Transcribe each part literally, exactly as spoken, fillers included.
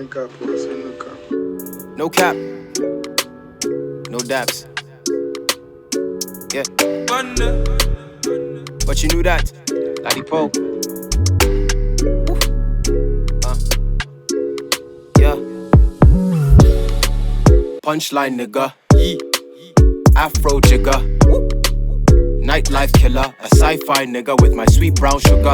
ain't cap, I say no cap. No cap. No daps. Yeah. But you knew that. Daddy Poe. Uh. Yeah. Punchline, nigga. Afro jigger. Nightlife killer. A sci-fi nigga with my sweet brown sugar.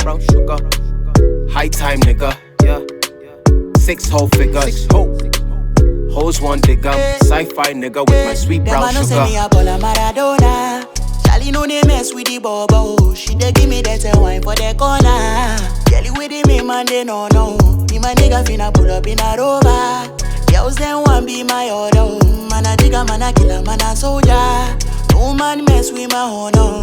High time, nigga. Yeah. Six whole figures. Hoes one digger. Sci-fi nigga with my sweet brown sugar. Them a no say me a ball a Maradona. Charlie know they mess with the bobo. She dey give me that wine for the corner. Kelly with the me man they no know. Me my nigga finna pull up in a rover. Girls them want be my order. Man a digger, man a killer, man a soldier. No man mess with my honor.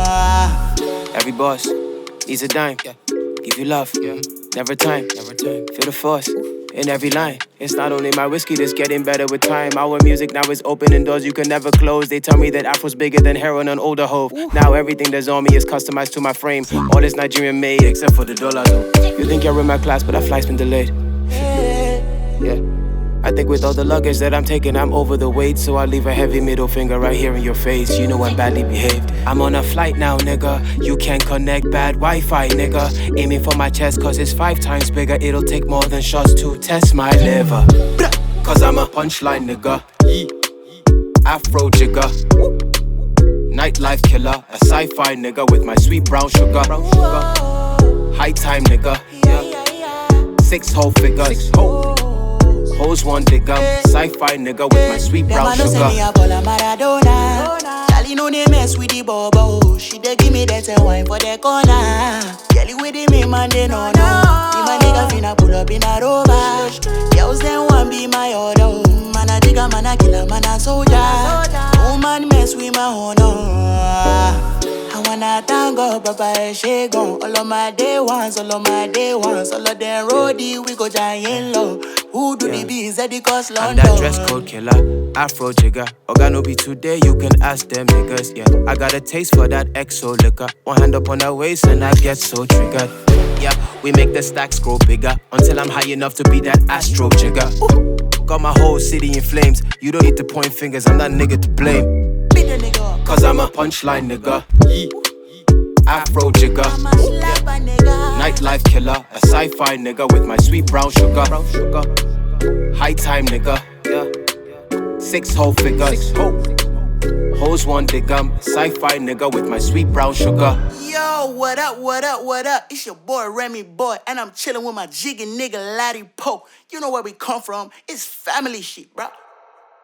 Every boss needs a dime. Give you love, never time. Feel the force in every line. It's not only my whiskey that's getting better with time. Our music now is opening doors you can never close. They tell me that Afro's bigger than heroin on older Hove. Now everything that's on me is customized to my frame. All is Nigerian made except for the dollar though. You think you're in my class but that flight's been delayed. Yeah. I think with all the luggage that I'm taking, I'm over the weight. So I leave a heavy middle finger right here in your face. You know I'm badly behaved. I'm on a flight now, nigga. You can't connect bad Wi-Fi, nigga. Aiming for my chest cause it's five times bigger. It'll take more than shots to test my liver. Cause I'm a punchline, nigga. Afro jigger. Nightlife killer. A sci-fi nigga with my sweet brown sugar. High time, nigga. Six whole figures. Hoes one digger, sci-fi nigga with my sweet brown sugar. Them a no say me a ball a Maradona. Charlie know they mess with the bobo. She dey give me that wine for the corner. Kelly with the me man they no know. Me my nigga finna pull up in a rover. Girls them want be my order. Man a digger, man a killer, man a soldier. No man mess with my honor. I wanna thank God, Papa she gone. All of my day ones, all of my day ones. All of them roadie, we go giant low. Who do yeah. the bees at the cost London? I'm that dress code killer, Afro jigger. Organo be today, you can ask them niggas, yeah. I got a taste for that X O liquor. One hand up on her waist and I get so triggered. Yeah, we make the stacks grow bigger until I'm high enough to be that Astro jigger. Ooh. Got my whole city in flames. You don't need to point fingers, I'm that nigga to blame. Cause I'm a punchline nigga. Afro jigger. Nightlife killer. A sci-fi nigga with my sweet brown sugar. High time nigga. Six whole figures. Hoes one digger. Sci-fi nigga with my sweet brown sugar. Yo, what up, what up, what up? It's your boy Remy Boy, and I'm chilling with my jiggy nigga Laddie Poe. You know where we come from. It's family shit, bro.